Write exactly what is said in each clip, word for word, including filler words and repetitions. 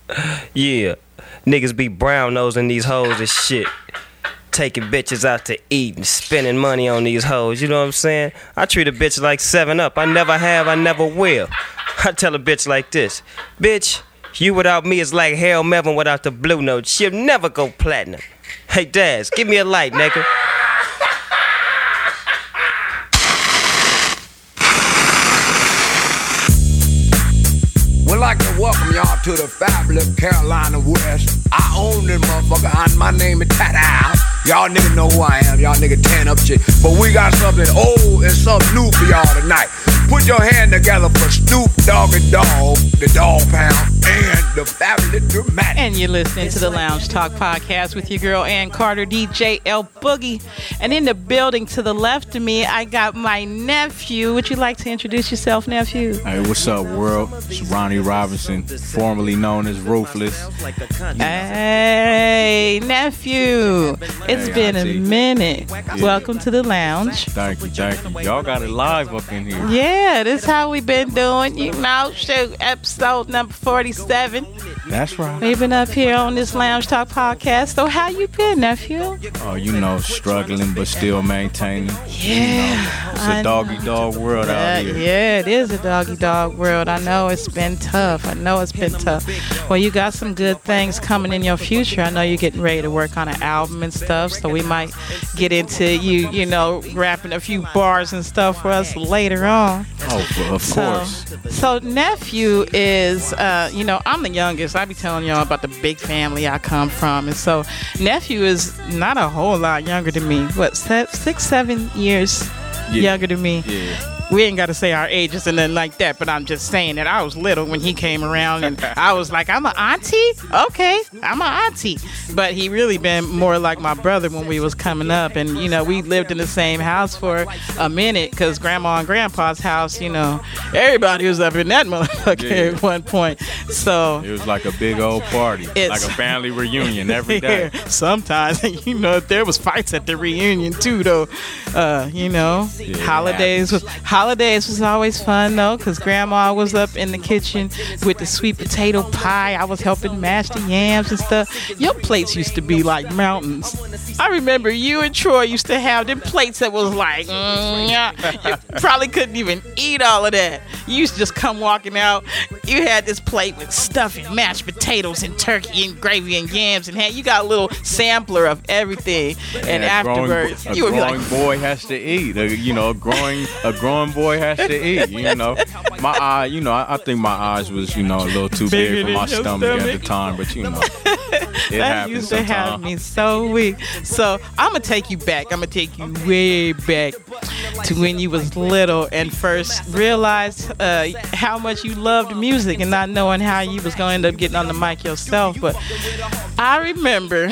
Yeah, niggas be brown nosing these hoes and shit. Taking bitches out to eat and spending money on these hoes, you know what I'm saying? I treat a bitch like seven up. I never have, I never will. I tell a bitch like this: bitch, you without me is like Harold Melvin without the blue note. She'll never go platinum. Hey Daz, give me a light, nigga. We'd like to welcome y'all to the fabulous Carolina West. I own this motherfucker, and my name is Tat-Ow. Y'all niggas know who I am, y'all niggas tan up shit. But we got something old and something new for y'all tonight. Put your hand together for Snoop Doggy Dogg, the Dog Pound, and the Fabulous Dramatic. And you're listening to the Lounge Talk Podcast with your girl Ann Carter, D J L Boogie. And in the building to the left of me, I got my nephew. Would you like to introduce yourself, nephew? Hey, what's up, world? It's Ronnie Robinson, formerly known as Ruthless. Hey, nephew. It's Hey, been a Auntie. minute. Yeah. Welcome to the lounge. Thank you, thank you. Y'all got it live up in here. Yeah, this is how we been doing. You know, shoot, episode number forty-seven. That's right. We've been up here on this Lounge Talk Podcast. So how you been, nephew? Oh, you know, struggling but still maintaining. Yeah. It's I a doggy dog world Uh, out here. yeah, it is a doggy dog world. I know it's been tough. I know it's been tough. Well, you got some good things coming in your future. I know you're getting ready to work on an album and stuff, so we might get into you, you know, rapping a few bars and stuff for us later on. Oh, for- of So, course. so nephew is, uh, you know, I'm the youngest. I be telling y'all about the big family I come from, and so nephew is not a whole lot younger than me. What, se- six, seven years Yeah. younger than me? Yeah. We ain't got to say our ages and nothing like that, but I'm just saying that I was little when he came around, and I was like, I'm an auntie? Okay, I'm an auntie. But he really been more like my brother when we was coming up, and, you know, we lived in the same house for a minute, because Grandma and Grandpa's house, you know, everybody was up in that motherfucker Yeah. at one point. So... It was like a big old party. It's- like a family reunion every day. Yeah, sometimes, you know, there was fights at the reunion too, though. Uh, you know, Yeah, holidays was holidays was always fun though, cause Grandma was up in the kitchen with the sweet potato pie. I was helping mash the yams and stuff. Your plates used to be like mountains. I remember you and Troy used to have them plates that was like, mm, yeah. You probably couldn't even eat all of that. You used to just come walking out. You had this plate with stuffing, mashed potatoes and turkey and gravy and yams, and had you got a little sampler of everything. And a growing, afterwards, a you would be growing like, boy has to eat. A, you know, a growing a growing boy has to eat. You know, my eye. You know, I, I think my eyes was you know a little too Bigger big for than my your stomach, at stomach. the time. But you know, it that happens used to have sometimes. me so weak. So I'm gonna take you back. I'm gonna take you way back to when you was little and first realized uh, how much you loved music, and not knowing how you was gonna end up getting on the mic yourself. But I remember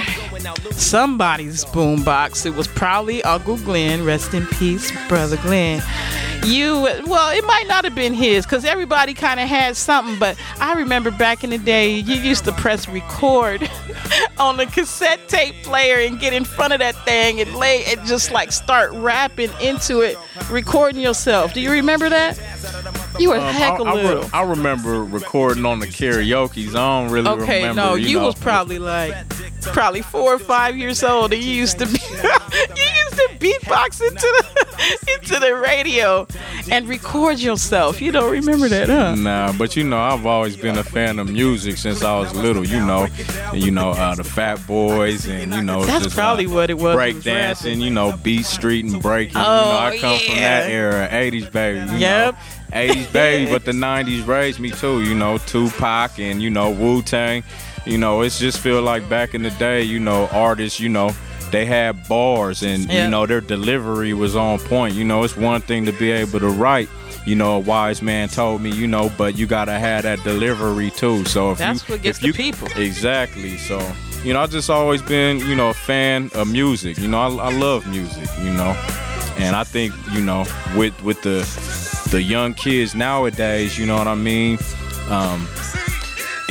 somebody's boombox. It was probably Uncle Glenn. Rest in peace, Brother Glenn. You, well, it might not have been his, because everybody kind of had something, but I remember back in the day, you used to press record on the cassette tape player and get in front of that thing and lay and just like start rapping into it, recording yourself. Do you remember that? You were Um, heck I, a I, re- little. I remember recording on the karaoke's. I don't really Okay, remember. no, you, you know, was probably like probably four or five years old, and you used to be you used to beatbox into the into the radio and record yourself. You don't remember that, huh? Nah, but you know, I've always been a fan of music since I was little. You know, you know uh, the Fat Boys, and you know, That's just, probably uh, what it was. break was dancing. rapping. You know, Beat Street and breaking. Oh, you know, I come from yeah. that era, eighties baby. You Yep. know, eighties baby, but the nineties raised me too. You know, Tupac and you know Wu-Tang. You know, it's just feel like back in the day. You know, artists. You know. They had bars and, Yeah. you know, their delivery was on point. You know, it's one thing to be able to write. You know, a wise man told me, you know, but you got to have that delivery, too. So if That's you, what gets if you, the people. Exactly. So, you know, I just always been, you know, a fan of music. You know, I, I love music, you know. And I think, you know, with with the the young kids nowadays, you know what I mean? Um, it,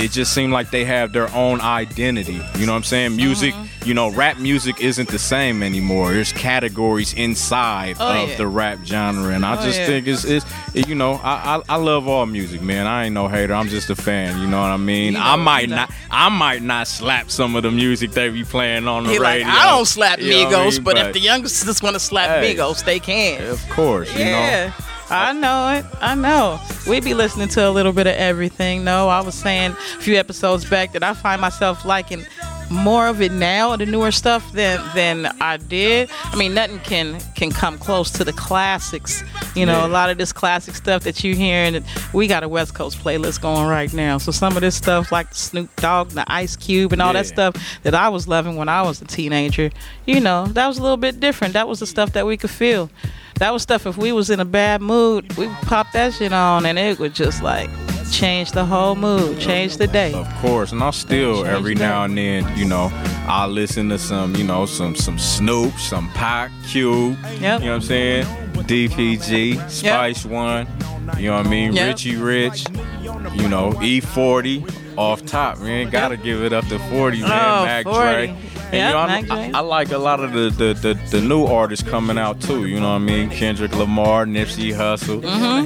it just seemed like they have their own identity. You know what I'm saying? Music, mm-hmm. you know, rap music isn't the same anymore. There's categories inside oh, of yeah. the rap genre, and I oh, just yeah. think it's, it's it, you know, I, I I love all music, man. I ain't no hater. I'm just a fan. You know what I mean? You know, I might you know. not, I might not slap some of the music they be playing on the He radio. like, I don't slap You know Migos, what I mean? but, But- if the youngsters want to slap Hey. Migos, they can. Of course, you know. Yeah, I know it. I know. We be listening to a little bit of everything. No, I was saying a few episodes back that I find myself liking more of it now, the newer stuff, than than I did. I mean, nothing can can come close to the classics. You know, Yeah. a lot of this classic stuff that you hear, and we got a West Coast playlist going right now. So some of this stuff, like the Snoop Dogg, the Ice Cube, and all that Yeah. stuff that I was loving when I was a teenager, you know, that was a little bit different. That was the stuff that we could feel. That was stuff, if we was in a bad mood, we would pop that shit on and it would just like change the whole mood, change the day. Of course, and I still Change every that. now and then, you know, I listen to some, you know, some some Snoop, some Pac, Cube, Yep. you know what I'm saying? D P G, Spice One, you know what I mean? Yep. Richie Rich, you know, E forty, off top, man. Gotta give it up to forty, man. Oh, Mac forty. Dre. Yep, you know, I, Mac Dre. I, I like a lot of the, the, the, the new artists coming out too. You know what I mean? Kendrick Lamar, Nipsey Hussle,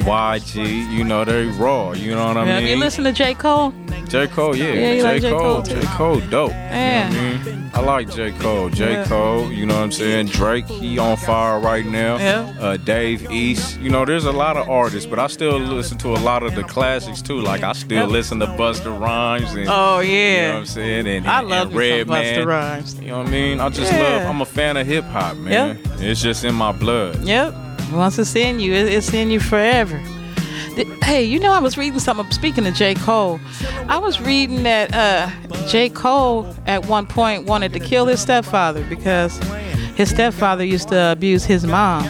Y G. You know they raw. You know what I Have mean? you listen to J. Cole? J. Cole, yeah. Yeah, you J. like J. Cole. Cole, too? J. Cole, dope. Yeah. You know what I mean? I like J. Cole. J. Yeah. Cole, you know what I'm saying? Drake, he on fire right now. Yeah. Uh, Dave East. You know, there's a lot of artists, but I still listen to a lot of the classics too. Like I still Yep. listen to Busta Rhymes and Oh, you know yeah. what I'm saying? And, I and, love and me some Redman. Busta Rhymes. You know what I mean? I just Yeah. love, I'm a fan of hip hop, man. It's just in my blood. Yep. Once it's in you, it- it's in you forever. Th- Hey, you know, I was reading something. Speaking of J. Cole, I was reading that uh, J. Cole at one point wanted to kill his stepfather because his stepfather used to abuse his mom.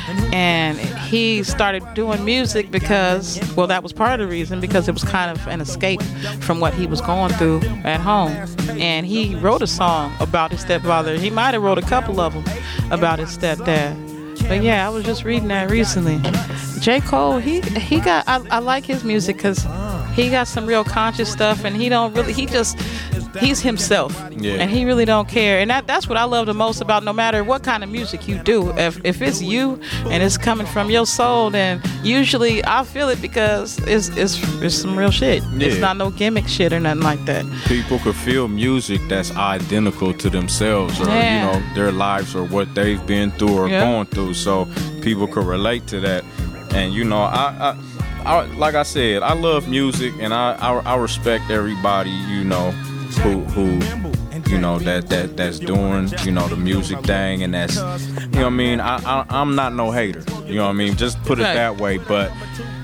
And he started doing music because, well, that was part of the reason, because it was kind of an escape from what he was going through at home. And he wrote a song about his stepfather. He might have wrote a couple of them about his stepdad. But yeah, I was just reading that recently. J. Cole, he he got, I, I like his music because he got some real conscious stuff, and he don't really, he just, he's himself. Yeah. And he really don't care. And that, that's what I love the most about no matter what kind of music you do. If if it's you and it's coming from your soul, then usually I feel it because it's it's, it's some real shit. It's Yeah. not no gimmick shit or nothing like that. People could feel music that's identical to themselves or Yeah. you know their lives or what they've been through or Yeah. going through, so people could relate to that. And you know, I, I, I like I said, I love music, and I, I, I respect everybody, you know, who who you know that that that's doing you know the music thing, and that's you know what I mean. I, I I'm not no hater, you know what I mean. Just put it Right. that way, but.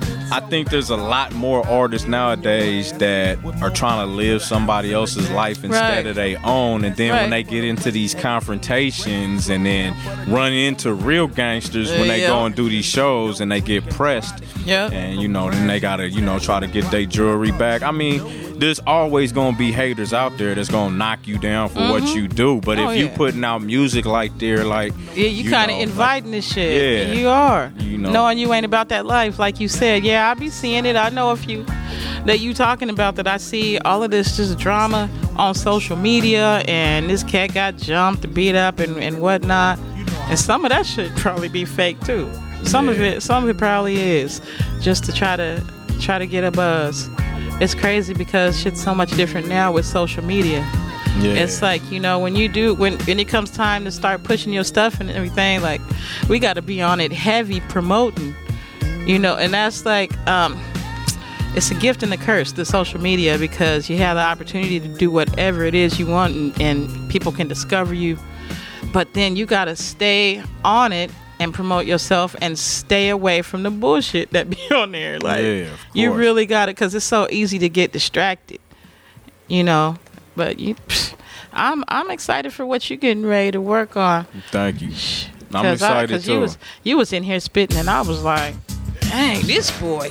I think there's a lot more artists nowadays that are trying to live somebody else's life instead Right. of their own, and then when Right. they get into these confrontations and then run into real gangsters when they Yeah. go and do these shows and they get pressed, Yeah. and you know then they gotta you know try to get their jewelry back. I mean, there's always gonna be haters out there that's gonna knock you down for what you do, but Oh, if you yeah. putting out music like there, like Yeah, you, kind of know, inviting this shit. Yeah. You are. You know. Knowing you ain't about that life, like you said. Yeah, I be seeing it. I know a few that you talking about that I see all of this just drama on social media, and this cat got jumped, beat up, and, and whatnot. And some of that should probably be fake too. Some of Yeah. it, some of it probably is, just to try to try to get a buzz. It's crazy because shit's so much different now with social media. yeah. It's like, you know, when you do, when, when it comes time to start pushing your stuff and everything, like, we got to be on it heavy promoting, you know, and that's like, um, it's a gift and a curse, the social media, because you have the opportunity to do whatever it is you want, and, and people can discover you. But then you got to stay on it and promote yourself and stay away from the bullshit that be on there. Like, Yeah, of you course. really got it, because it's so easy to get distracted, you know. But you, I'm I'm excited for what you're getting ready to work on. Thank you. I'm 'Cause I- excited 'cause too. you was you was in here spitting, and I was like, dang, this boy.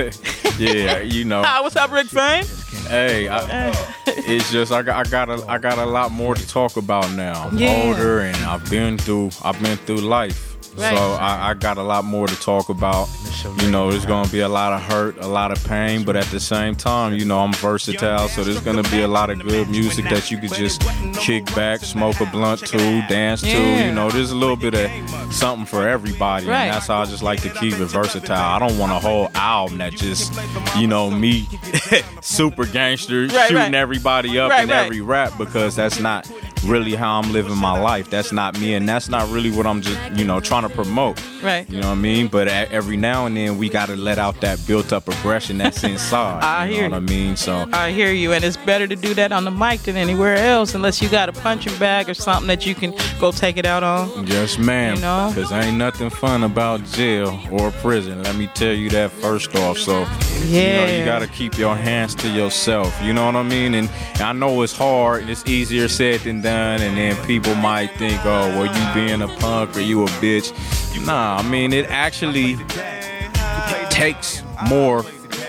Yeah, you know. Hi, what's up, Rick Fame? Hey, I, it's just I got I got a I got a lot more to talk about now. I'm Yeah. older and I've been through I've been through life. Right. So I, I got a lot more to talk about. You know, there's gonna be a lot of hurt, a lot of pain, but at the same time, you know, I'm versatile, so there's gonna be a lot of good music that you could just kick back, smoke a blunt to, dance to. Yeah. You know, there's a little bit of something for everybody, Right. and that's how I just like to keep it versatile. I don't want a whole album that just, you know, me super gangster Right, shooting right. everybody up Right, in right. every rap, because that's not really how I'm living my life. That's not me, and that's not really what I'm just, you know, trying to promote. Right. You know what I mean? But a- every now and then we gotta let out that built-up aggression that's inside. I you hear know you. what I mean? So I hear you, and it's better to do that on the mic than anywhere else, unless you got a punching bag or something that you can go take it out on. yes, ma'am. You know? Because ain't nothing fun about jail or prison. Let me tell you that first off. So Yeah. you know, you gotta keep your hands to yourself. You know what I mean? And I know it's hard. It's easier said than done. And then people might think, oh, well, you being a punk or you a bitch. Nah, I mean, it actually takes more.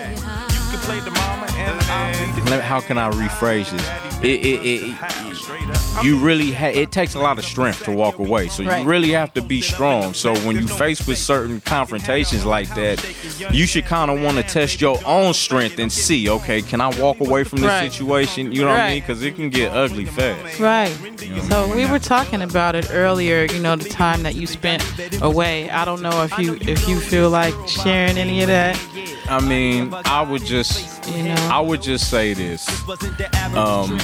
Let- How can I rephrase this? It, it, it, you really ha- it takes a lot of strength to walk away, so Right. you really have to be strong. So when you face with certain confrontations like that, you should kind of want to test your own strength and see, okay, can I walk away from this Right. situation? You know what I Right. mean? Because it can get ugly fast. Right. So we were talking about it earlier, you know, the time that you spent away. I don't know if you if you feel like sharing any of that, I mean, I would just, you know. I would just say this. Um,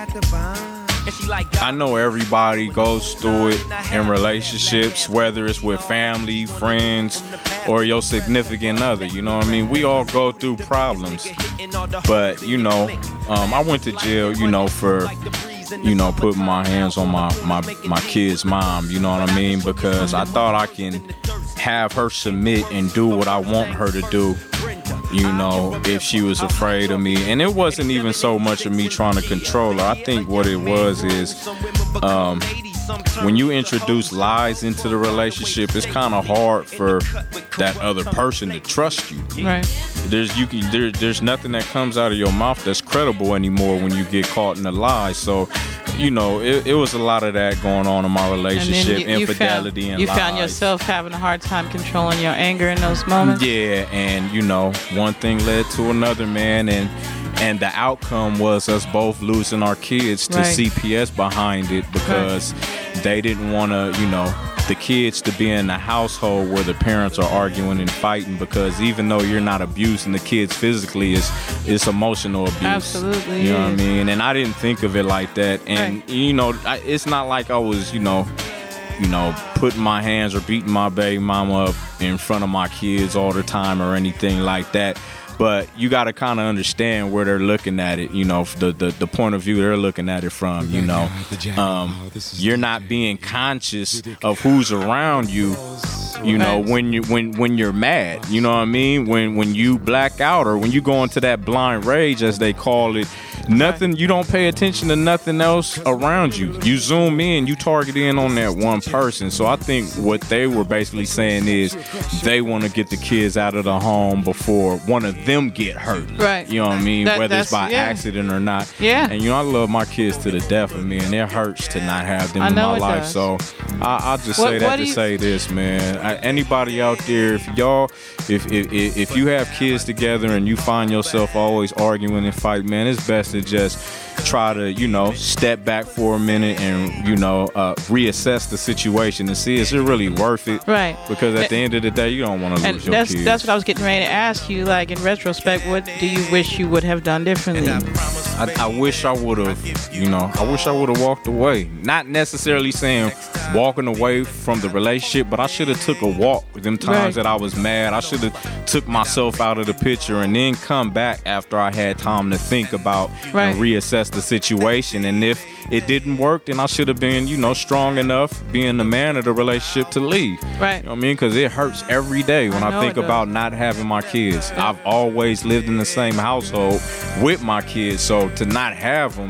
I know everybody goes through it in relationships, whether it's with family, friends, or your significant other. You know what I mean? We all go through problems. But, you know, um, I went to jail, you know, for, you know, putting my hands on my, my, my kid's mom. You know what I mean? Because I thought I can have her submit and do what I want her to do. You know, if she was afraid of me. And it wasn't even so much of me trying to control her. I think what it was is um, when you introduce lies into the relationship, it's kind of hard for that other person to trust you. Right. There's you can there, there's nothing that comes out of your mouth that's credible anymore when you get caught in a lie. So, you know, it, it was a lot of that going on in my relationship, you, you infidelity found, and you lies. found yourself having a hard time controlling your anger in those moments. Yeah, and you know, one thing led to another, man, and and the outcome was us both losing our kids to Right. C P S behind it because they didn't want to, you know, the kids to be in a household where the parents are arguing and fighting, because even though you're not abusing the kids physically, it's it's emotional abuse. Absolutely, You know what I yeah. mean? And I didn't think of it like that. And Right. you know, I, it's not like I was, you know, you know, putting my hands or beating my baby mama up in front of my kids all the time or anything like that. But you got to kind of understand where they're looking at it, you know, the, the the point of view they're looking at it from, you know. Um, you're not being conscious of who's around you, you know, Right. when you when when you're mad, you know what I mean? When when you black out or when you go into that blind rage, as they call it, nothing, you don't pay attention to nothing else around you. You zoom in, you target in on that one person. So I think what they were basically saying is they want to get the kids out of the home before one of them get hurt. Right. You know what I mean? That- Whether it's by that's- yeah. accident or not. Yeah. And you know, I love my kids to the death of me, and it hurts to not have them I in know my it life. does. So I, I'll just What- say what that do to you- say this, man. I, anybody out there, if y'all, if, if if if you have kids together and you find yourself always arguing and fight, man, it's best to just try to, you know, step back for a minute and, you know, uh, reassess the situation and see is it really worth it? Right. Because at the end of the day, you don't want to And lose your that's kids. that's what I was getting ready to ask you. Like in retrospect, what do you wish you would have done differently? I, I wish I would have, you know, I wish I would have walked away. Not necessarily saying walking away from the relationship, but I should have took a walk them times Right. that I was mad. I should have took myself out of the picture and then come back after I had time to think about Right. and reassess the situation. And if it didn't work, then I should have been, you know, strong enough, being the man of the relationship to leave. Right. You know what I mean? Because it hurts every day when I I, know think it does. about not having my kids. I've always lived in the same household with my kids, so to not have them,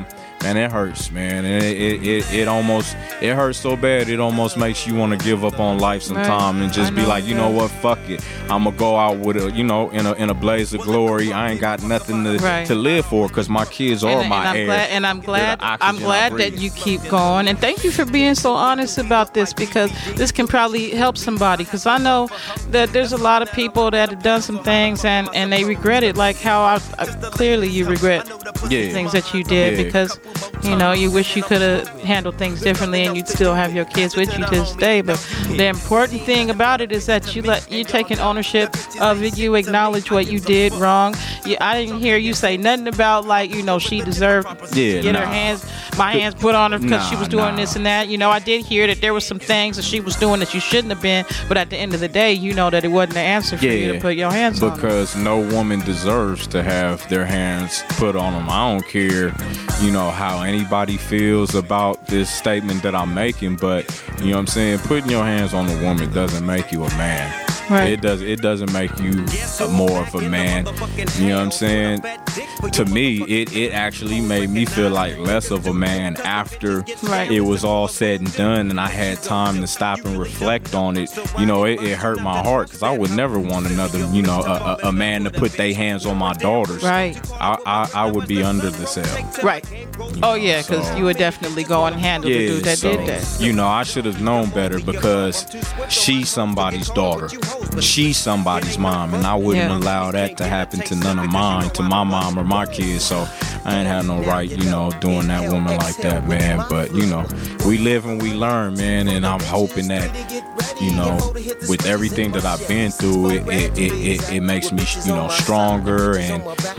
man, it hurts, man. And it, it, it, it almost, it hurts so bad, it almost makes you want to give up on life sometime right. and just I be know, like, you yeah. know what, fuck it. I'm going to go out with a, you know, in a in a blaze of glory. I ain't got nothing to, right. to live for because my kids are and, my and I'm heirs. glad, and I'm glad, They're the I'm oxygen I glad breathe. that you keep going. And thank you for being so honest about this, because this can probably help somebody. Because I know that there's a lot of people that have done some things and, and they regret it, like how I, I clearly you regret Yeah. things that you did Yeah. because you know you wish you could have handled things differently and you'd still have your kids with you to this day. But the important thing about it is that you let you taking ownership of it. You acknowledge what you did wrong. You, I didn't hear you say nothing about like you know she deserved to Yeah, get nah. her hands my hands put on her because Nah, she was doing nah. this and that. You know I did hear that there was some things that she was doing that you shouldn't have been. But at the end of the day, you know that it wasn't the answer for you to put your hands on her. Because no woman deserves to have their hands put on them. I don't care, you know, how anybody feels about this statement that I'm making, but you know what I'm saying, putting your hands on a woman doesn't make you a man. Right. It does. It doesn't make you more of a man. You know what I'm saying? To me, it, it actually made me feel like less of a man after Right. it was all said and done, and I had time to stop and reflect on it. You know, it, it hurt my heart because I would never want another, you know, a, a, a man to put their hands on my daughters. Right. I, I, I would be under the cell. Right. Oh yeah, because So- you would definitely go and handle the dude that so, did that. you know, I should have known better because she's somebody's daughter. She's somebody's mom, and I wouldn't Yeah. allow that to happen to none of mine, to my mom or my kids. So I ain't have no right, you know, doing that woman like that, man. But, you know, we live and we learn, man, and I'm hoping that, you know, with everything that I've been through, it it, it, it, it makes me, you know, stronger, and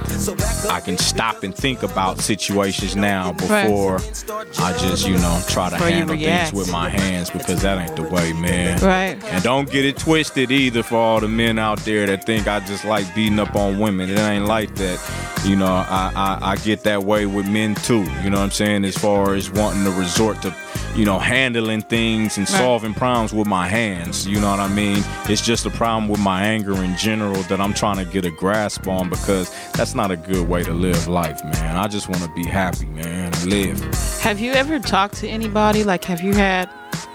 I can stop and think about situations now before I just, you know, try to Before you handle things react. with my hands, because that ain't the way, man. Right. And don't get it twisted either for all the men out there that think I just like beating up on women. It ain't like that. You know, I, I, I get that way with men too. You know what I'm saying? As far as wanting to resort to, you know, handling things and Right. solving problems with my hands. You know what I mean? It's just a problem with my anger in general that I'm trying to get a grasp on, because that's not a good way to live life, man. I just want to be happy, man, and live. Have you ever talked to anybody? Like, have you had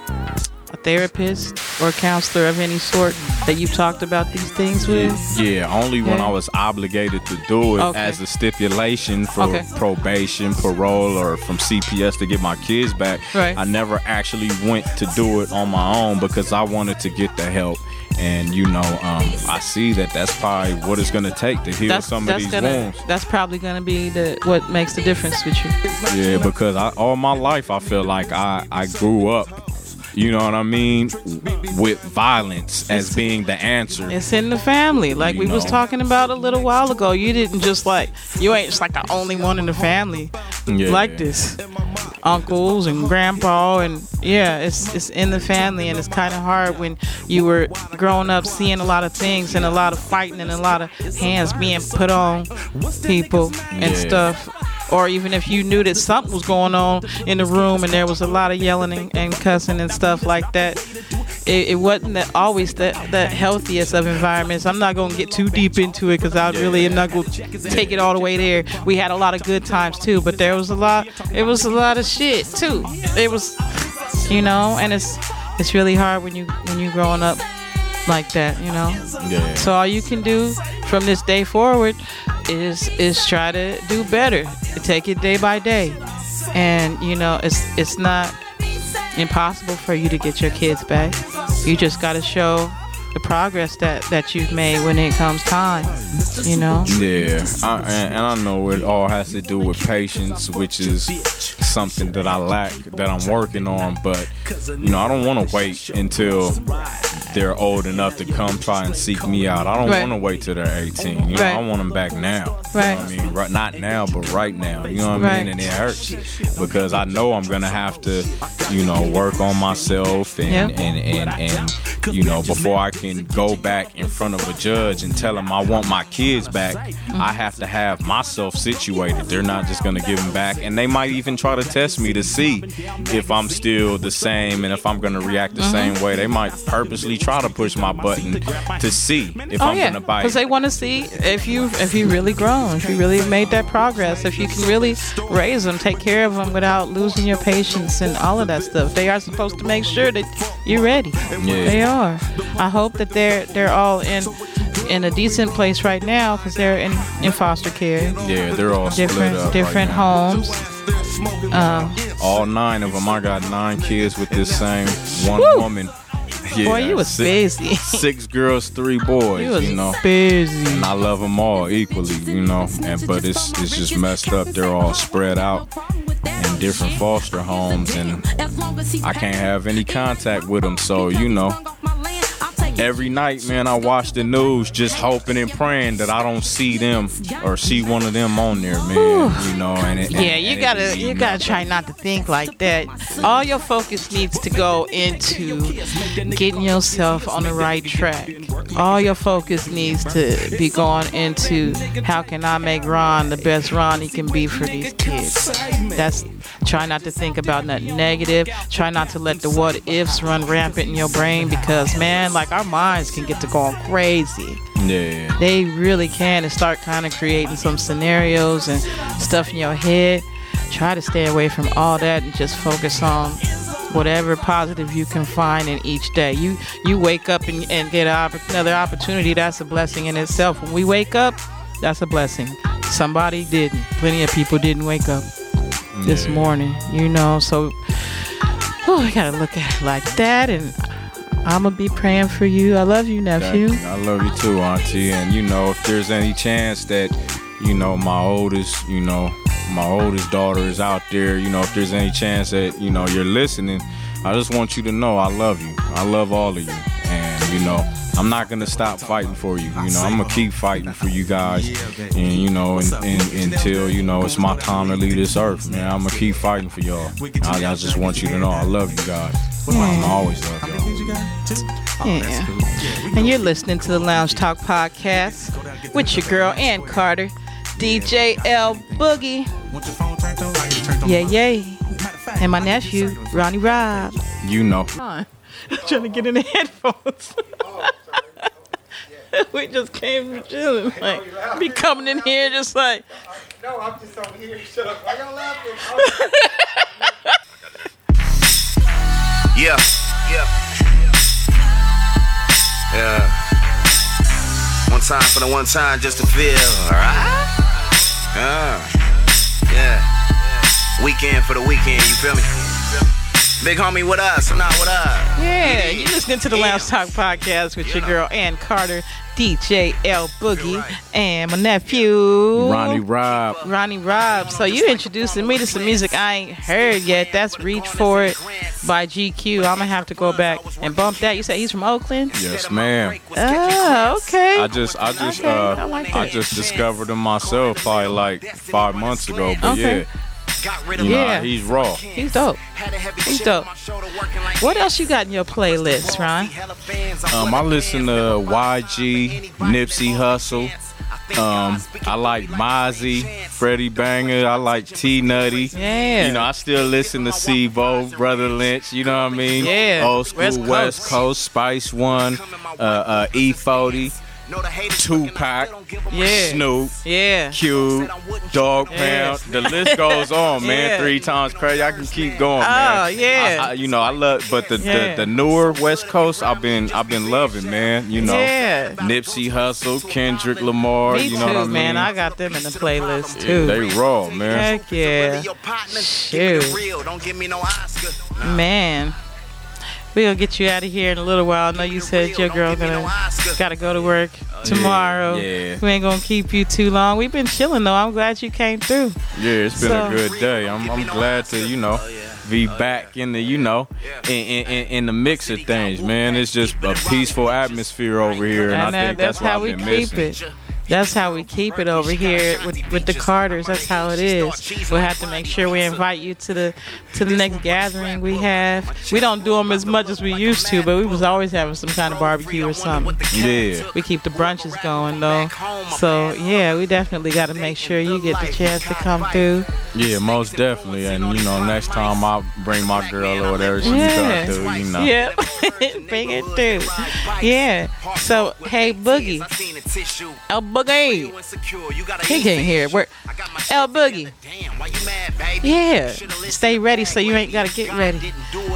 a therapist or a counselor of any sort that you've talked about these things with? Yeah, only when Yeah. I was obligated to do it Okay. as a stipulation for Okay. probation, parole, or from C P S to get my kids back. Right. I never actually went to do it on my own because I wanted to get the help. And you know, um, I see that that's probably what it's gonna take to heal That's some of that's these gonna wounds. that's probably gonna be the what makes the difference with you. Yeah, because I, all my life I feel like I, I grew up, you know what I mean, with violence as being the answer. It's in the family, like You we was know. talking about a little while ago. You didn't just like you ain't just like the only one in the family Yeah. like this. Uncles and grandpa and yeah, it's it's in the family, and it's kind of hard when you were growing up seeing a lot of things and a lot of fighting and a lot of hands being put on people and Yeah. stuff. Or even if you knew that something was going on in the room and there was a lot of yelling and, and cussing and stuff like that, it, it wasn't that always the, the healthiest of environments. I'm not going to get too deep into it because I really am not going to take it all the way there. We had a lot of good times too, but there was a lot, it was a lot of shit too. It was, you know, and it's it's really hard when you when you growing up like that, you know. Yeah. So all you can do from this day forward is is try to do better. Take it day by day, and you know it's it's not impossible for you to get your kids back. You just got to show the progress that that you've made when it comes time. You know. Yeah, I, and, and I know it all has to do with patience, which is something that I lack, that I'm working on. But you know, I don't want to wait until they're old enough to come try and seek me out. I don't Right. want to wait till they're eighteen. You know, Right. I want them back now. Right. You know what I mean, right, not now, but right now. You know what I Right. mean? And it hurts because I know I'm gonna have to, you know, work on myself and Yeah. and, and and you know, before I can go back in front of a judge and tell them I want my kids back, I have to have myself situated. They're not just gonna give them back, and they might even try to test me to see if I'm still the same and if I'm gonna react the same way. They might purposely purposely try to push my button to see if Oh I'm yeah, gonna bite. because they want to see if you if you really grown, if you really made that progress, if you can really raise them, take care of them without losing your patience and all of that stuff. They are supposed to make sure that you're ready. Yeah. They are. I hope that they're they're all in in a decent place right now because they're in, in foster care. Yeah, they're all split Different up different right now. homes. Um, All nine of them. I got nine kids with this same one Woo. woman. Yeah, boy, you was six, busy. six girls, three boys. You was You know. busy. And I love them all equally, you know. And but it's it's just messed up. They're all spread out in different foster homes, and I can't have any contact with them. So you know, every night, man, I watch the news, just hoping and praying that I don't see them or see one of them on there, man. You know, and it, Yeah, and, you and gotta it, you gotta try not to think like that. All your focus needs to go into getting yourself on the right track. All your focus needs to be going into how can I make Ron the best Ron he can be for these kids. That's try not to think about nothing negative. Try not to let the what ifs run rampant in your brain because man, like our minds can get to going crazy. Yeah. They really can and start kind of creating some scenarios and stuff in your head. Try to stay away from all that and just focus on whatever positive you can find in each day. You you wake up and, and get another opportunity. That's a blessing in itself. When we wake up, that's a blessing. Somebody didn't. Plenty of people didn't wake up this Yeah. morning, you know. So, oh, I gotta look at it like that, and I'm gonna be praying for you. I love you, nephew. Thank you. I love you too, Auntie. And you know, if there's any chance that, you know, my oldest, you know, my oldest daughter is out there, you know, if there's any chance that, you know, you're listening, I just want you to know I love you. I love all of you. And, you know, I'm not gonna stop fighting for you. You know, I'm gonna keep fighting for you guys. And, you know, and, and, until, you know, it's my time to leave this earth, man. I'm gonna keep fighting for y'all. I, I just want you to know I love you guys. I always love y'all. Yeah. And you're listening to the Lounge Talk Podcast with your girl Ann Carter, D J L Boogie. Yeah, yeah. And my nephew, Ronnie Rob. You know. I'm trying to get in the headphones. We just came from chilling. Like, be coming in here just like. No, I'm just over here. Shut up. Why y'all laughing? Yeah, yeah, yeah. One time for the one time just to feel, alright? Uh, yeah. Weekend for the weekend, you feel me? Big homie, what up? So now, what up? Yeah, you listening to the Lounge Talk Podcast with your girl Ann Carter, D J L Boogie, and my nephew Ronnie Rob. Ronnie Rob. So you introducing me to some music I ain't heard yet. That's Reach For It by G Q. I'm gonna have to go back and bump that. You said he's from Oakland? Yes, ma'am. Oh, okay. I just, I just, Okay, uh, I like I that. just discovered him myself probably like five months ago. But Okay. yeah, you know, Yeah. he's raw. He's dope. He's dope. What else you got in your playlist, Ron? Um, I listen to Y G, Nipsey Hussle. Um, I like Mozzie, Freddie Banger. I like T Nutty. Yeah. You know, I still listen to Sivo, Brother Lynch. You know what I mean? Yeah. Old school West West Coast. Coast, Spice One, uh, uh, E forty, Tupac, Yeah. Snoop, Yeah. Cube, Dog Yeah. Pound. The list goes on, man. Yeah. Three times crazy. I can keep going, Oh, man. yeah. I, I, you know, I love, but the, Yeah. the the newer West Coast, I've been I've been loving, man. You know, Yeah. Nipsey Hussle, Kendrick Lamar. Me you know too, what I mean? man. I got them in the playlist Yeah, too. they raw, man. Heck yeah. Shoot. Man. We'll get you out of here in a little while. I know you said your girl gonna gotta go to work tomorrow. yeah. We ain't gonna keep you too long. We've been chilling though. I'm glad you came through. Yeah, it's been So- a good day. I'm I'm glad to you know be back in the you know in, in, in in the mix of things, man. It's just a peaceful atmosphere over here, and, And I that, think that's that's, how what we I've been keep missing. it. That's how we keep it over here with, with the Carters. That's how it is. We'll have to make sure we invite you to the to the next gathering we have. We don't do them as much as we used to, but we was always having some kind of barbecue or something. Yeah. We keep the brunches going though. So yeah, we definitely got to make sure you get the chance to come through. Yeah, most definitely. And you know, next time I'll bring my girl or whatever she Yeah. come through, you know. Yeah. Bring it through. Yeah. So hey Boogie. El Boogie. He can't hear it. Where El Boogie. Yeah. Stay ready so you ain't gotta get ready.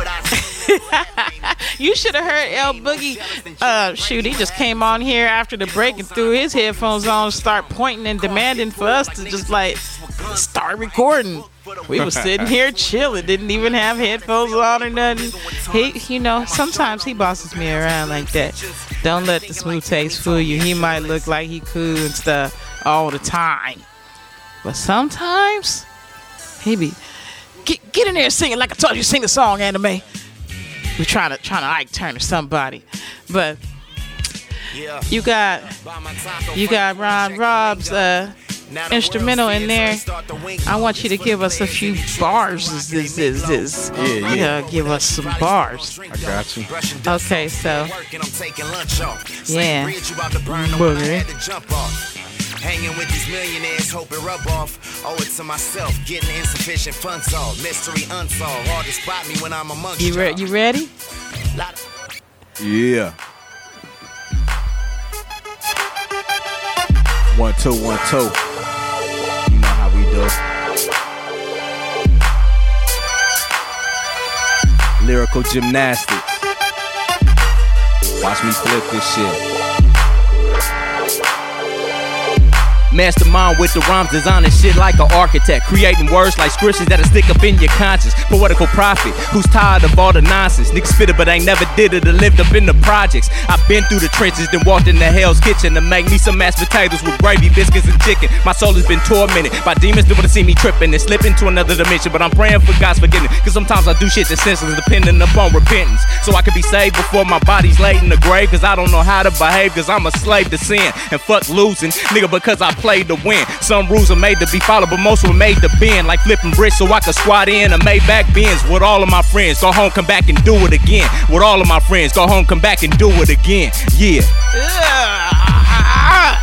You should have heard El Boogie. Uh, shoot, he just came on here after the break and threw his headphones on, start pointing and demanding for us to just like start recording. We was sitting here chilling, didn't even have headphones on or nothing. He, you know, sometimes he bosses me around like that. Don't let the smooth taste fool you. He might look like he cool and stuff all the time, but sometimes he be get get in there singing like I told you, sing the song, Anime. We trying to trying to Ike Turner somebody, but you got you got Ron Rob's uh, instrumental in there. I want you to give us a few bars. This, this, this, this. Yeah, yeah. Yeah, give us some bars. I got you. Okay, so yeah, Boogie. Hanging with these millionaires, hope it rub off. Owe it to myself, getting insufficient funds solved. Mystery unsolved, hard to spot me when I'm amongst You re- you ready? Yeah. One, two, one, two. You know how we do. Lyrical gymnastics. Watch me flip this shit. Mastermind with the rhymes, designing shit like an architect, creating words like scriptures that'll stick up in your conscience. Poetical prophet who's tired of all the nonsense. Niggas spit it but ain't never did it or lived up in the projects. I've been through the trenches, then walked in the Hell's Kitchen to make me some mashed potatoes with gravy, biscuits, and chicken. My soul has been tormented by demons that wanna see me tripping and slip into another dimension. But I'm praying for God's forgiveness, cause sometimes I do shit that's senseless, depending upon repentance. So I can be saved before my body's laid in the grave, cause I don't know how to behave, cause I'm a slave to sin. And fuck losing, nigga, because I played to win. Some rules are made to be followed, but most were made to bend. Like flipping bricks so I could squat in a Maybach Benz with all of my friends. Go home, come back and do it again. With all of my friends, go home, come back and do it again. Yeah. Uh,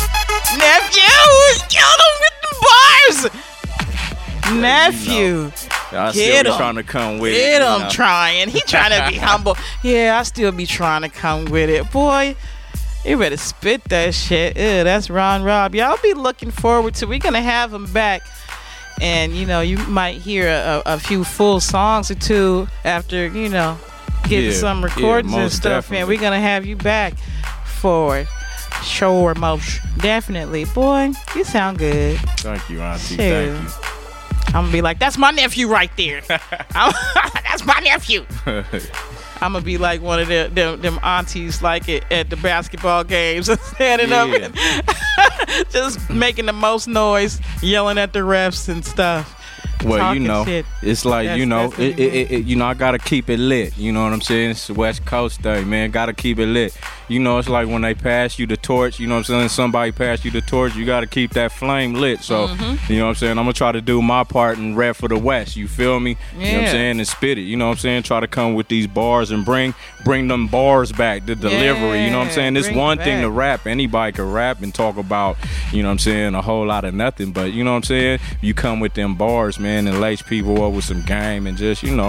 nephew, kill him with the bars. Nephew, I Get still be him. trying to come with get it. you him know. trying. He trying to be humble. Yeah, I still be trying to come with it, boy. You better spit that shit. Ew, that's Ron Rob. Y'all be looking forward to. We're gonna have him back, and you know you might hear a, a few full songs or two after you know getting Yeah, some yeah, recordings and most stuff. And definitely. we're gonna have you back for sure, most definitely. Boy, you sound good. Thank you, Auntie. Shoot. Thank you. I'm gonna be like, that's my nephew right there. I'm- that's my nephew. I'm gonna be like one of the, them, them aunties like at, at the basketball games, standing up Yeah. and just making the most noise, yelling at the refs and stuff. Well, Talking you know, shit. it's like That's- you know, that's what it, you it, it, it, you know, I gotta keep it lit. You know what I'm saying? It's the West Coast thing, man. Gotta keep it lit. You know, it's like when they pass you the torch. You know what I'm saying? Somebody pass you the torch. You gotta keep that flame lit. So, Mm-hmm. you know what I'm saying? I'm gonna try to do my part and rap for the West. You feel me? You know what I'm Yeah. saying? And spit it. You know what I'm saying? Try to come with these bars and bring bring them bars back. The delivery. You know what I'm Yeah, saying? It's bring it one thing to back. rap. Anybody can rap and talk about, you know what I'm saying, a whole lot of nothing. But you know what I'm saying? You come with them bars, man, and lace people up with some game and just, you know.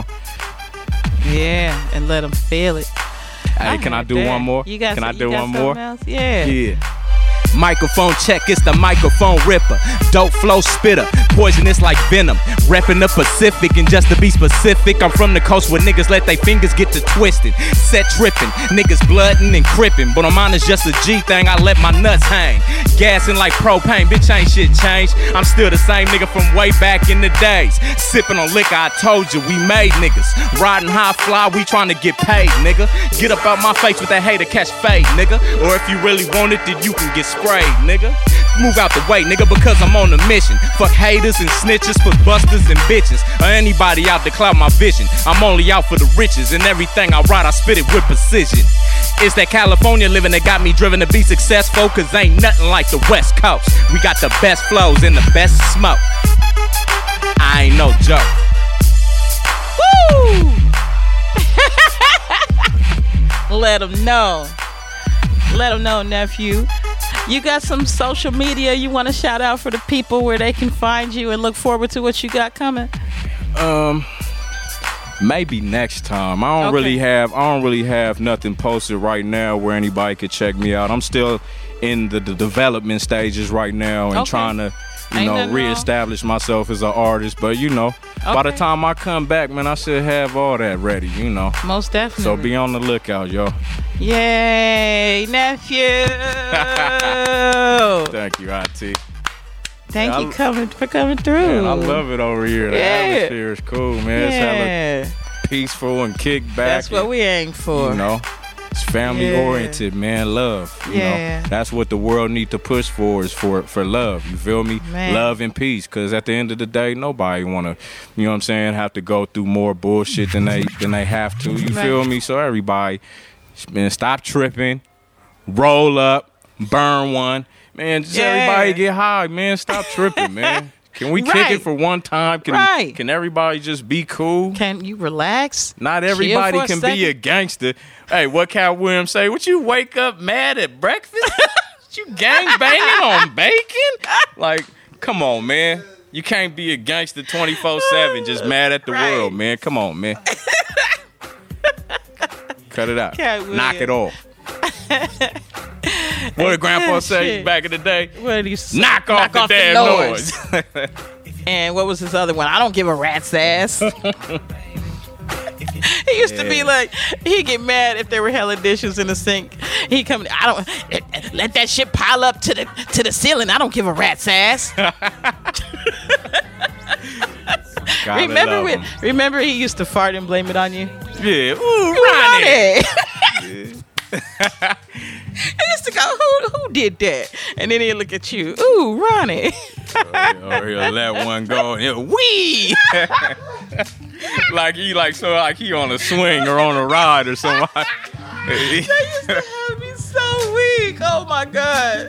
Yeah, and let them feel it. Hey, can I heard do that. one more? You got Can some- I you do got one more? something else? Yeah. Yeah. Microphone check, it's the microphone ripper. Dope flow spitter, poisonous like venom. Reppin' the Pacific, and just to be specific, I'm from the coast where niggas let their fingers get to twisted. Set trippin', niggas bloodin' and crippin'. But on mine is just a G thing, I let my nuts hang. Gassing like propane, bitch ain't shit changed. I'm still the same nigga from way back in the days. Sippin' on liquor, I told you, we made niggas. Riding high fly, we tryna get paid, nigga. Get up out my face with that hater, catch fade, nigga. Or if you really want it, then you can get sprayed, nigga. Move out the way, nigga, because I'm on a mission. Fuck haters and snitches, fuck busters and bitches, or anybody out to cloud my vision. I'm only out for the riches, and everything I write, I spit it with precision. It's that California living that got me driven to be successful, cause ain't nothing like the West Coast. We got the best flows and the best smoke. I ain't no joke. Woo! Let them know. Let them know, nephew. You got some social media you want to shout out for the people where they can find you and look forward to what you got coming? Um, maybe next time. I don't Okay. really have. I don't really have nothing posted right now where anybody could check me out. I'm still in the, the development stages right now and Okay. trying to, you Ain't know, nothing wrong. reestablish myself as an artist. But you know, by the Okay. time I come back, man, I should have all that ready. You know. Most definitely. So be on the lookout, yo. Yay, nephew. Thank you, I T. Thank Yeah, you I- coming for coming through. Man, I love it over here. The Yeah. atmosphere is cool, man. It's hella Yeah. peaceful and kick back. That's what we aim for. You know, it's family Yeah. oriented, man. Love. You Yeah. know, that's what the world need to push for is for for love. You feel me? Man. Love and peace. Cause at the end of the day, nobody wanna, you know what I'm saying, have to go through more bullshit than they than they have to. You Right. feel me? So everybody, man, stop tripping, roll up, burn one. Man, just Yeah. everybody get high, man. Stop tripping, man. Can we kick Right. it for one time? Can Right. can everybody just be cool? Can you relax? Not Chill everybody for a can be a second? gangster. Hey, what Cat Williams say? What you wake up mad at breakfast? You gang banging on bacon? Like, come on, man. You can't be a gangster twenty-four seven just mad at the Right. world, man. Come on, man. Cut it out. Cat Knock it Williams. off. What did Grandpa say Shit. back in the day? What did you say? Knock off the off the damn noise. noise. And what was his other one? I don't give a rat's ass. He used to be like, he get mad if there were hella dishes in the sink. He come, I don't let that shit pile up to the to the ceiling. I don't give a rat's ass. Gotta remember love when? 'em. Remember he used to fart and blame it on you. Yeah. Ooh, Ronnie. Ronnie. He used to go, who who did that? And then he'd look at you, ooh, Ronnie. Or he'll let one go and he'll wee. Like he like so like he on a swing or on a ride or something. They used to have me so weak. Oh my God.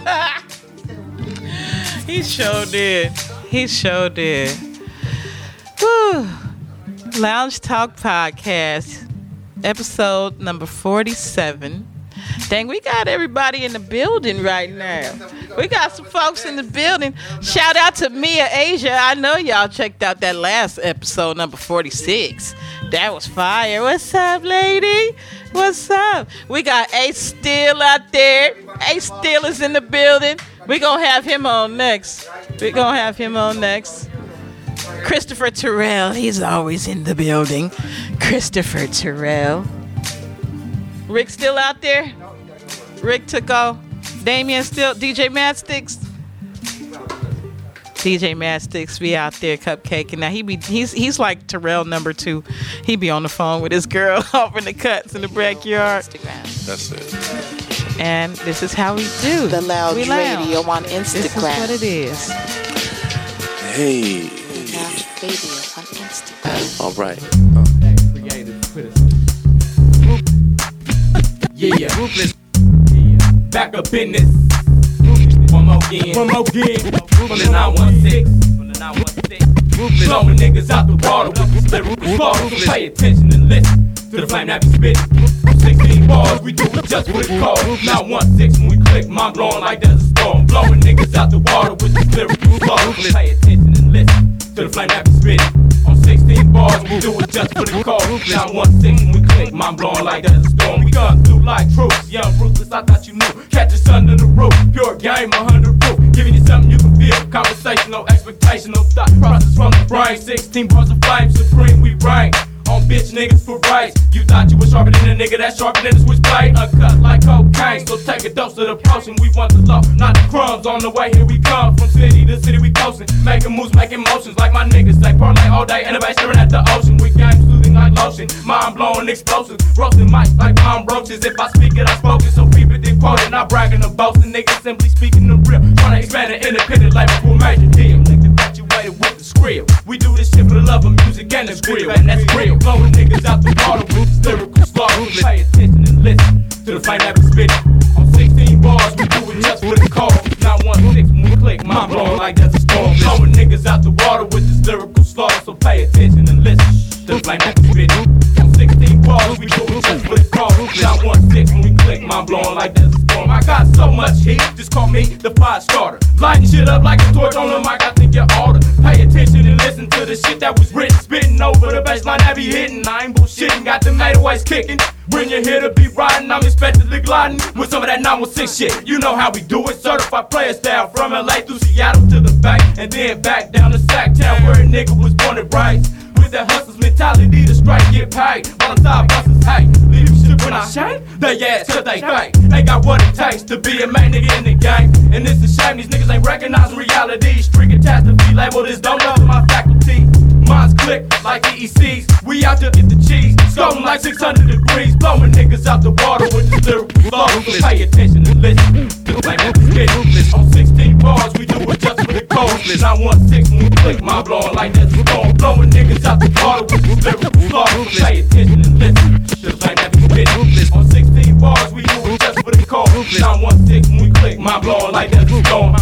He sure did. He sure did. Whew. Lounge Talk Podcast, episode number forty-seven. Dang, we got everybody in the building right now. We got some folks in the building. Shout out to Mia Asia. I know y'all checked out that last episode, number forty-six. That was fire. What's up, lady? What's up? We got Ace Steele out there. Ace Steele is in the building. We gonna have him on next. We gonna have him on next. Christopher Terrell, he's always in the building. Christopher Terrell. Rick still out there? Rick took off. Damien still. D J Mad Sticks. D J Mad Sticks be out there cupcaking. Now he be he's he's like Terrell number two. He be on the phone with his girl off in the cuts in the backyard. That's it. And this is how we do. The Lounge we lounge. Radio on This is Instagram. what it is. Hey. Lounge Radio on Instagram. All right. Yeah, ruthless. Back up in this. One more again. One more again. From the nine one six. From the nine one six. Ruthless. Blowing niggas out the water with the split ruthless bars. So pay attention and listen to the flame that be spitting. sixteen bars, we do it just for the cause. nine one six when we click, mind blowing like there's a storm. Blowing niggas out the water with the split ruthless bars. So pay attention and listen to the flame that be spitting. On sixteen bars, we do it just for the cause. nine one six when we click, mind blowing like there's a storm. We gun through like troops, young ruthless, I thought you knew. Catch us under the roof, pure game, one hundred proof. Giving you something you can feel, conversation, no expectation, no thought process from the brain. sixteen bars of flame, supreme, we reign. On bitch niggas for rights. You thought you was sharper than a nigga that's sharper than a switchblade. Uncut like cocaine, so take a dose of the potion. We want the law, not the crumbs. On the way, here we come. From city to city, we coasting. Making moves, making motions like my niggas say. Parlay all day, anybody staring at the ocean. We gang soothing like motion. Mind blowing explosive, roasting mics like palm roaches. If I speak it, I spoke it, so people then quote it. Not bragging or boasting, niggas simply speaking the real. Trying to expand an independent label to a major deal. Niggas infatuated with the skrill. We do this shit for the love of music and the grill, and that's real. Blowing niggas out the water with this lyrical slaughter. Pay attention and listen to the flame that we spit. On sixteen bars, we do it just for the cause. Not one six when we click, mind blowing like there's a storm. Blowing niggas out the water with this lyrical slaughter. So pay attention and listen to the flame that we spit. On sixteen bars, we do it just for the cause. Not one six when we click, mind blowing like there's a storm. I got so much heat, just call me the fire starter. Lighting shit up like a torch on the mic, I think you're older. Pay attention and listen to the shit that was written. Spitting over the baseline that be hitting. I ain't bullshitting, got the eight oh eights kicking. When you hear the beat riding, I'm expectedly gliding with some of that nine one six shit. You know how we do it, certified player style. From L A through Seattle to the Bay, and then back down to Sacktown where a nigga was born and raised. With that hustler's mentality to strike, get paid. While I'm side busters hate. Leadership when I shine, they ass cause they fake. They got what it takes to be a main nigga in the game. And it's a shame these niggas ain't recognizing reality. Street catastrophe labeled as don't love my faculty. Minds click like E E Cs. We out to get the cheese. Scalding like six hundred degrees. Blowing niggas out the water with this lyrical flow. So pay attention and listen to the flame that we spit. On sixteen bars, we do it just for the cause. nine one six when we click, mind blowing like there's a storm. Blowing niggas out the water with this lyrical flow. So pay attention and listen to the flame that we spit. On sixteen bars, we do it just for the cause. nine one six when we click, mind blowing like there's a storm.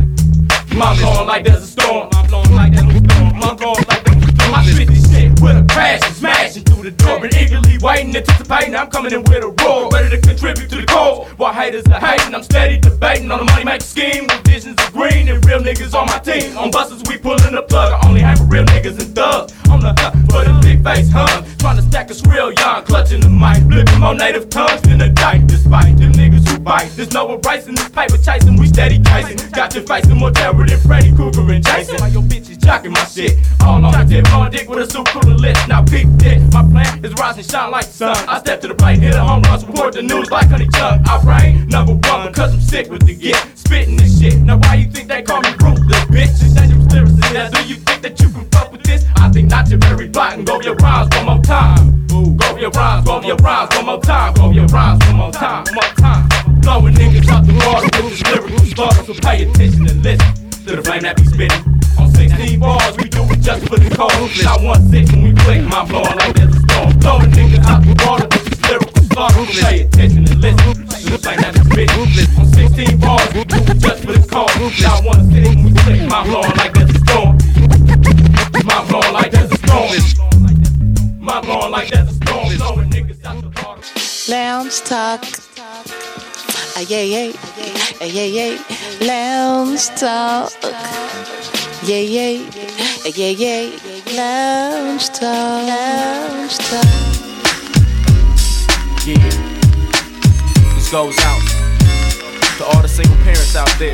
Mind blowing like there's a storm. Mind blowing like there's a storm. Mind blowing like there's a storm. I spit this shit with a crash and smashing through the door. Been eagerly waiting, anticipating. I'm coming in with a roar, ready to contribute to the cause. While haters are hating, I'm steady debating on the money making scheme. With visions of green and real niggas on my team. On buses we pulling the plug. I only hang with real niggas and thugs. On the hunt for the big face hun. Trying to stack us real young, clutching the mic. Flipping more native tongues in the dice. Despite them niggas who bite, there's no erasing this paper chasing. We steady casing. Got you facing more terror than Freddy Krueger and Jason. Why your bitches jocking my shit? All on the tip, on dick with a super cooler list. Now peep this. My plan is rise and shine like the sun. I step to the plate, hit a home run, support the news like Honey Chuck. I reign number one because I'm sick with the gift. Spitting this shit. Now why you think they call me ruthless, bitch? This dangerous lyricist. Yeah, do you think that you can fuck with this? I think not. You're very blind. Go your rhymes one more time. Ooh, go your rhymes, go your rhymes one more time. Go your rhymes one more time, one more time. Blowing niggas out the water with this lyrical slaughter. So pay attention and listen to the flame that be spitting. On sixteen bars, we do it just for the cause. Not one six when we click, mind blowing like there's a storm. Blowing niggas out the water with this lyrical slaughter. Pay attention and listen to the flame that be spitting. On sixteen bars, we do it just for the cause. Not one six when we click, mind blowing like there's a storm. Mind blowing like there's a storm. Mind blowing like there's a storm. Blowing niggas out the water. Lounge talk. Ah, yeah, yeah, ah, yeah, yeah. Lounge talk. Yeah, yeah, ah, yeah, yeah. Lounge talk. Lounge talk. Yeah. This goes out to all the single parents out there.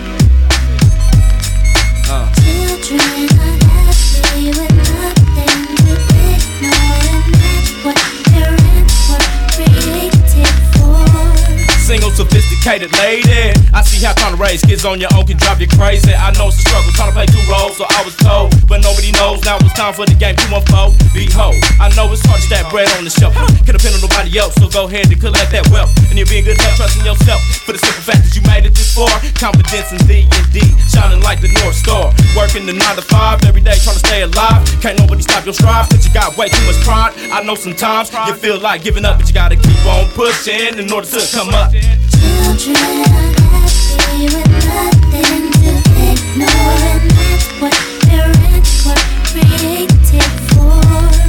Uh. Children are happy with nothing to ignore, and that's what parents were created for. Single, sophisticated lady. I see how trying to raise kids on your own can drive you crazy. I know it's a struggle trying to play two roles, so I was told, but nobody knows. Now it's time for the game. two one four, behold. I know it's hard to stack bread on the shelf. Can't depend on nobody else, so go ahead and collect that wealth. And you'll be in good health, trusting yourself. For the simple fact that you made it this far. Confidence in thee, indeed, shining like the North Star. Working the nine to five every day, trying to stay alive. Can't nobody stop your strive, cause you got way too much pride. I know sometimes you feel like giving up, but you gotta keep on pushing in order to come up. Children are happy with nothing to ignore, and that's what parents were created for.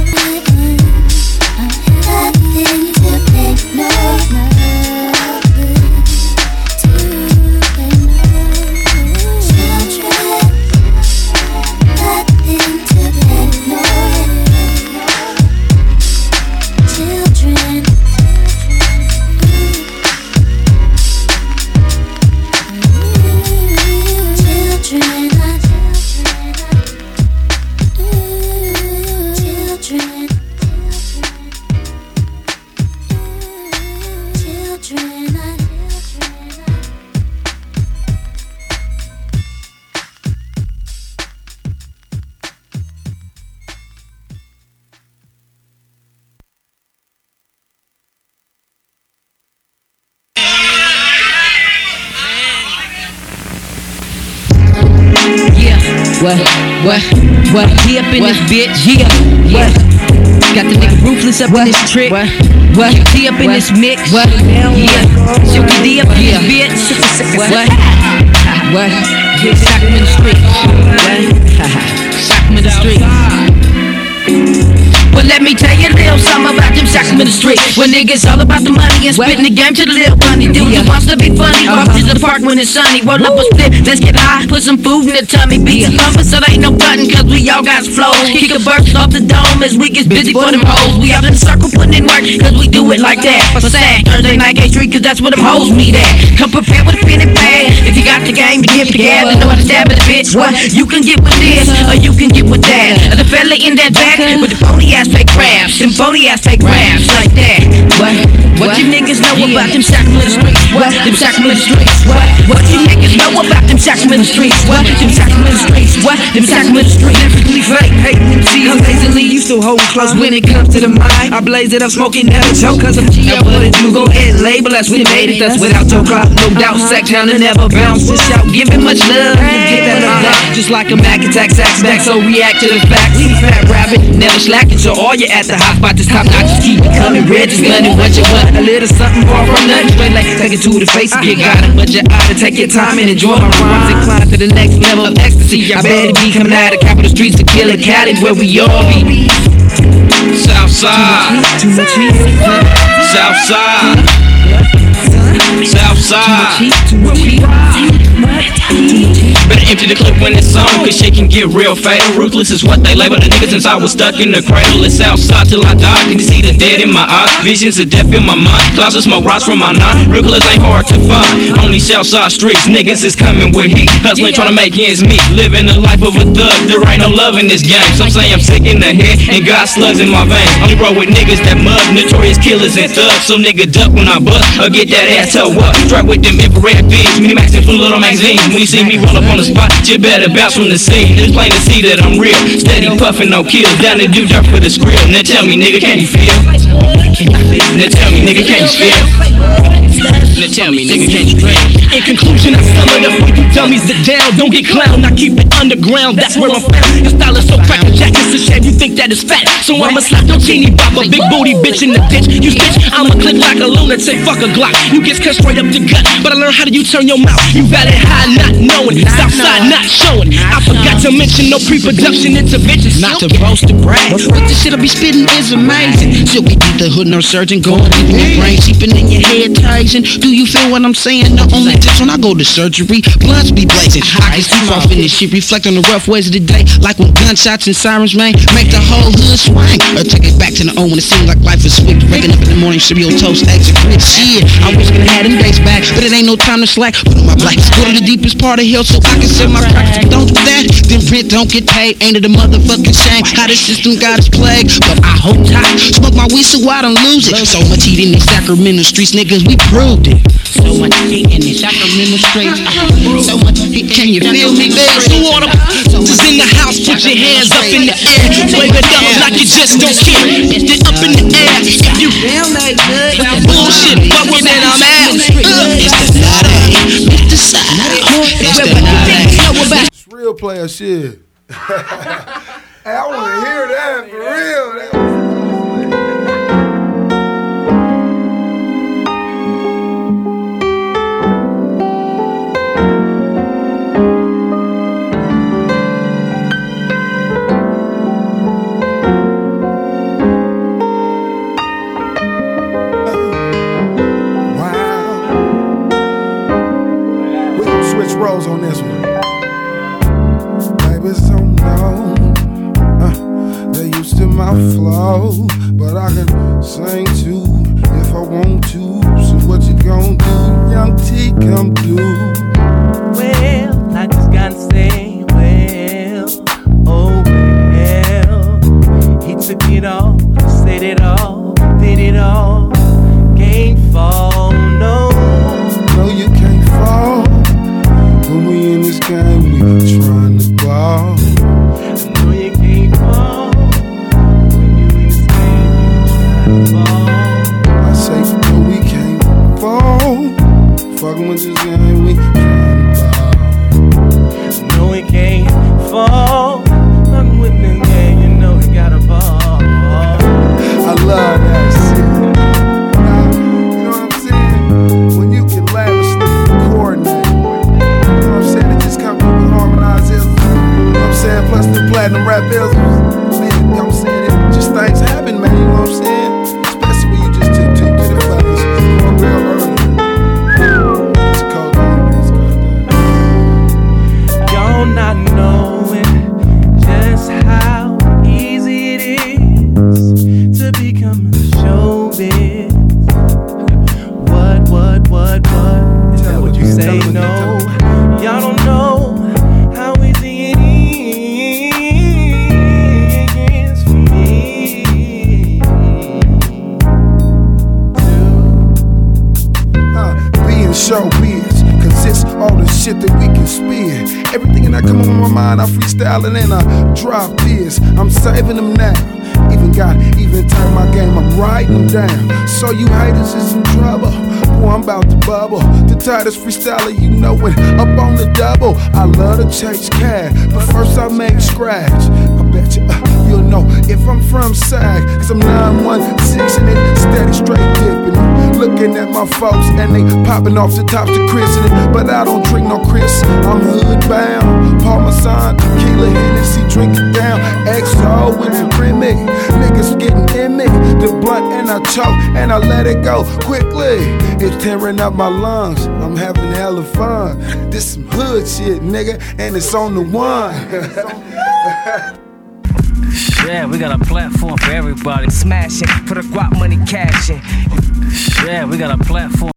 Nothing to ignore, nothing to ignore. Children, nothing to ignore. Children. Children, What? What? What? He up in this bitch. Yeah. What? Got the nigga ruthless up in this trick. What? What? He up in this mix. What? Yeah. Suki D up in this bitch. What? What? Sock him in the street. What? Sock him in the street. Well, let me tell you a little something about them sock 'em in the street. When niggas all about the money and spitting the game to the little bunny. Dude who wants to be funny, walk to the park when it's sunny. Roll up a split, let's get high, put some food in the tummy. Beats pumping so there ain't no button, cause we all got flow. Kick a burst off the dome as we get busy for them hoes. We out in the circle putting in work, cause we do it like that. For sad, Thursday night Gay Street, cause that's where them hoes meet at. Come prepared with a pen and pad. If you got the game, you give the gas, and know how to stab at a bitch. What? You can get with this, or you can get with that. The fella in that back with the phony ass fake crabs. Them phony ass fake raps like that. What? What you niggas know about them Sacramento streets? What? Them Sacramento streets? What? What you niggas know about them Sacramento streets? What? Them Sacramento streets? What? Them Sacramento streets? Lyrically fake, hating them C's. I'm lazily used to hold close when it comes to the mind. I blaze it up, smoking never choke, cause I'm G. I put it you go ahead and label us. We made it, that's without your clock, no doubt. Sack down and never bounce. Just shout, giving much love. Get that love back, just like a Mac attack, sack back. So react to the facts. We fat rabbit, never slacking. So all you at the hot spot, this top notch, just keep it coming. Red, just gunning what you want. A little something far from nothing. Straight like take it to the face and get got it. But you ought to take your time and enjoy my rhymes and climb to the next level of ecstasy. I better be coming out of capital streets to kill a Cali where we all be. Southside, Southside, Southside. Better empty the clip when it's on, cause shit can get real fatal. Ruthless is what they label the niggas since I was stuck in the cradle. It's outside till I die, can you see the dead in my eyes? Visions of death in my mind, clouds of smoke rise from my nine. Ruthless ain't hard to find, only Southside streets. Niggas is coming with heat, hustling trying to make ends meet. Living the life of a thug, there ain't no love in this game. Some say I'm sick in the head, and got slugs in my veins. Only roll with niggas that mug, notorious killers and thugs. So nigga duck when I bust, or get that ass toe up. Strike with them infrared beams, mini max and full little magazines. When you see me roll up on the spot, you better bounce from the scene. It's plain to see that I'm real. Steady puffin', no kills. Down to do dirt for the skrill. Now tell me, nigga, can you feel? Now tell me, nigga, can you feel? Now tell me, nigga, can you feel? In conclusion, I sum it up for you dummies that down. Don't get clowned, I keep it underground. That's where I'm found. Your style is so cracker jack, it's a shame you think that is fat. So I'ma slap your teeny bop, a big booty bitch in the ditch. You bitch, I'ma click like a lunatic, fuck a Glock. You get cut straight up the gut, but I learned how do you turn your mouth. You valid high, not knowing, Southside not showing. I forgot to mention no pre-production interventions. Not to boast to brag, but the shit I be spitting is amazing. Silky beat the hood nurse surgeon, going deep in your brain, seeping in your head, Tyson. Do you feel what I'm saying? The only tips when I go to surgery, blunts be blazing. I can sleep off in this shit, reflect on the rough ways of the day, like when gunshots and sirens ring, make the whole hood swing. Or take it back to the old when it seemed like life was sweet. Waking up in the morning, cereal toast, eggs and grits. Shit, I wish I could have them days back, but it ain't no time to slack. Put on my black, go to the deepest part of hell so I can sell my crack. Don't do that, then rent don't get paid. Ain't it a motherfucking shame how the system got its plague? But I hold tight, smoke my weed so I don't lose it. So much heat in these Sacramento streets, niggas, we proved it. So much heat in these Sacramento streets. So much heat, can you feel me, baby? So water just in the house, put your hands up in the air. Wave it up like you just don't care. Then up in the air, if you bullshit, fucking then I'm out. It's the night, it's the side. It's real player shit. Hey, I want to hear that for real. Roles on this one. Baby, so no, uh, they used to my flow, but I can sing too if I want to. So what you gon' do, young T, come through? Well, I just gotta say, well, oh well, he took it all, said it all, did it all, can't fall, no. No, you can't fall. When we in this game, we trying to ball. I know you can't fall. When you in this game, you trying to ball. I say, no, we can't fall. Fucking with this game, we trying to ball. No, know what I'm saying? It just things happen, man, you know what I'm saying? Especially when you just took two to the fellas. Going real early. It's cold, it's cold. Y'all not knowing just how easy it is to become a showbiz. What, what, what, what? Is that what you say? No, y'all don't know how easy it is for me to uh, being showbiz consists all the shit that we can spit. Everything that come on my mind, I freestyle it and I drop this. I'm saving them now. Even got even turn my game, I'm writing them down. So you haters is in trouble. Boy, I'm about to bubble. The tightest freestyler, you know it. Up on the double. I love to chase cash, but first I make scratch. I bet you uh, you'll know if I'm from Sag, cause I'm nine one six and it steady straight dipping. Looking at my folks and they popping off the tops to Chris in it. But I don't drink no Chris, I'm hood bound. Parmesan, tequila, Hennessy, drink it down. X O with the creamy. Niggas getting in me. The blunt and I choke and I let it go quickly. It's tearing up my lungs. I'm having hella fun. This some hood shit, nigga, and it's on the one. Yeah, we got a platform for everybody. Smashing, put a guap money cashing. Yeah, we got a platform.